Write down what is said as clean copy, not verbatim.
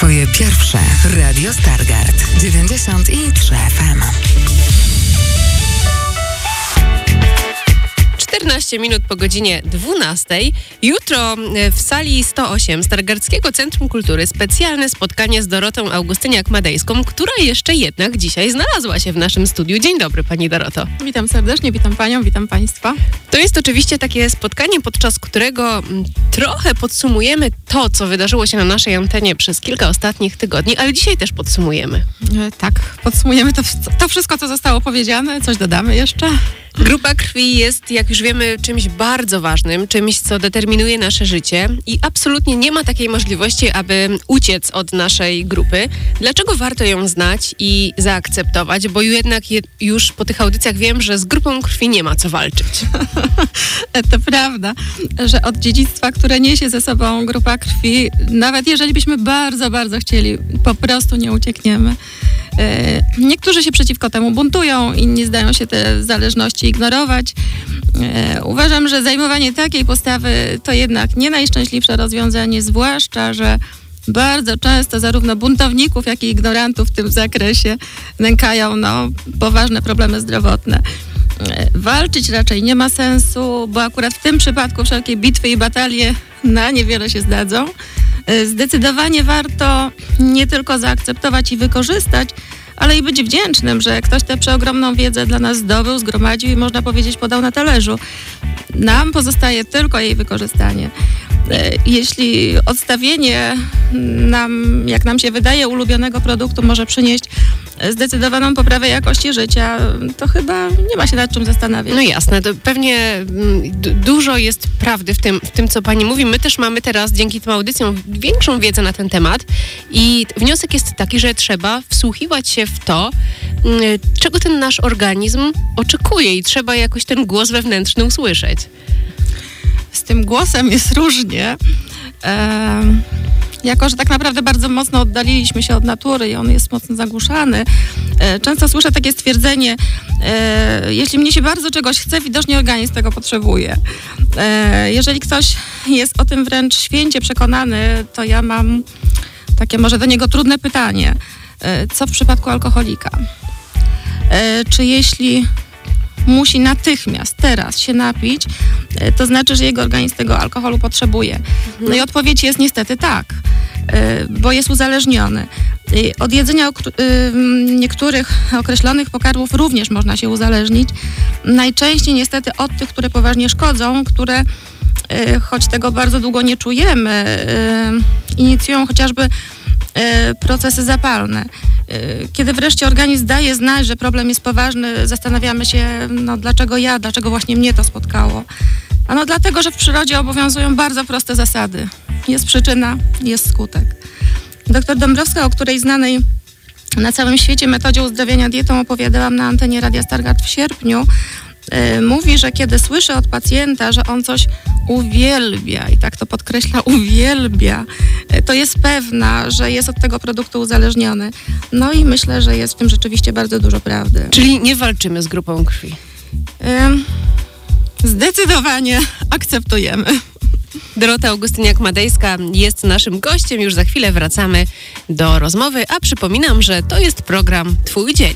Twoje pierwsze Radio Stargard 93 FM. 14 minut po godzinie 12. Jutro w sali 108 Stargardzkiego Centrum Kultury specjalne spotkanie z Dorotą Augustyniak-Madejską, która jeszcze jednak dzisiaj znalazła się w naszym studiu. Dzień dobry, pani Doroto. Witam serdecznie, witam panią, witam państwa. To jest oczywiście takie spotkanie, podczas którego trochę podsumujemy to, co wydarzyło się na naszej antenie przez kilka ostatnich tygodni, ale dzisiaj też podsumujemy. Tak, podsumujemy to wszystko, co zostało powiedziane, coś dodamy jeszcze. Grupa krwi jest, jak już wiemy, czymś bardzo ważnym, czymś, co determinuje nasze życie i absolutnie nie ma takiej możliwości, aby uciec od naszej grupy. Dlaczego warto ją znać i zaakceptować? Bo jednak już po tych audycjach wiem, że z grupą krwi nie ma co walczyć. To prawda, że od dziedzictwa, które niesie ze sobą grupa krwi, nawet jeżeli byśmy bardzo, bardzo chcieli, po prostu nie uciekniemy. Niektórzy się przeciwko temu buntują, inni zdają się te zależności ignorować. Uważam, że zajmowanie takiej postawy to jednak nie najszczęśliwsze rozwiązanie, zwłaszcza, że bardzo często zarówno buntowników, jak i ignorantów w tym zakresie nękają poważne problemy zdrowotne. Walczyć raczej nie ma sensu, bo akurat w tym przypadku wszelkie bitwy i batalie na niewiele się zdadzą. Zdecydowanie warto nie tylko zaakceptować i wykorzystać, ale i być wdzięcznym, że ktoś tę przeogromną wiedzę dla nas zdobył, zgromadził i można powiedzieć podał na talerzu. Nam pozostaje tylko jej wykorzystanie. Jeśli odstawienie nam, jak nam się wydaje, ulubionego produktu może przynieść zdecydowaną poprawę jakości życia, to chyba nie ma się nad czym zastanawiać. No jasne, to pewnie dużo jest prawdy w tym, co pani mówi. My też mamy teraz dzięki tym audycjom większą wiedzę na ten temat i wniosek jest taki, że trzeba wsłuchiwać się w to, czego ten nasz organizm oczekuje i trzeba jakoś ten głos wewnętrzny usłyszeć. Z tym głosem jest różnie. Jako że tak naprawdę bardzo mocno oddaliliśmy się od natury i on jest mocno zagłuszany, często słyszę takie stwierdzenie, jeśli mnie się bardzo czegoś chce, widocznie organizm tego potrzebuje. Jeżeli ktoś jest o tym wręcz święcie przekonany, to ja mam takie może do niego trudne pytanie. Co w przypadku alkoholika? Czy jeśli musi natychmiast, teraz się napić, to znaczy, że jego organizm tego alkoholu potrzebuje? No i odpowiedź jest niestety tak, bo jest uzależniony. Od jedzenia niektórych określonych pokarmów również można się uzależnić. Najczęściej niestety od tych, które poważnie szkodzą, które choć tego bardzo długo nie czujemy, inicjują chociażby procesy zapalne. Kiedy wreszcie organizm daje znać, że problem jest poważny, zastanawiamy się, dlaczego właśnie mnie to spotkało. Dlatego, że w przyrodzie obowiązują bardzo proste zasady. Jest przyczyna, jest skutek. Doktor Dąbrowska, o której znanej na całym świecie metodzie uzdrawiania dietą opowiadałam na antenie Radia Stargard w sierpniu, mówi, że kiedy słyszy od pacjenta, że on coś uwielbia, i tak to podkreśla, uwielbia, to jest pewna, że jest od tego produktu uzależniony. No i myślę, że jest w tym rzeczywiście bardzo dużo prawdy. Czyli nie walczymy z grupą krwi? Zdecydowanie akceptujemy. Dorota Augustyniak-Madejska jest naszym gościem. Już za chwilę wracamy do rozmowy, a przypominam, że to jest program Twój dzień.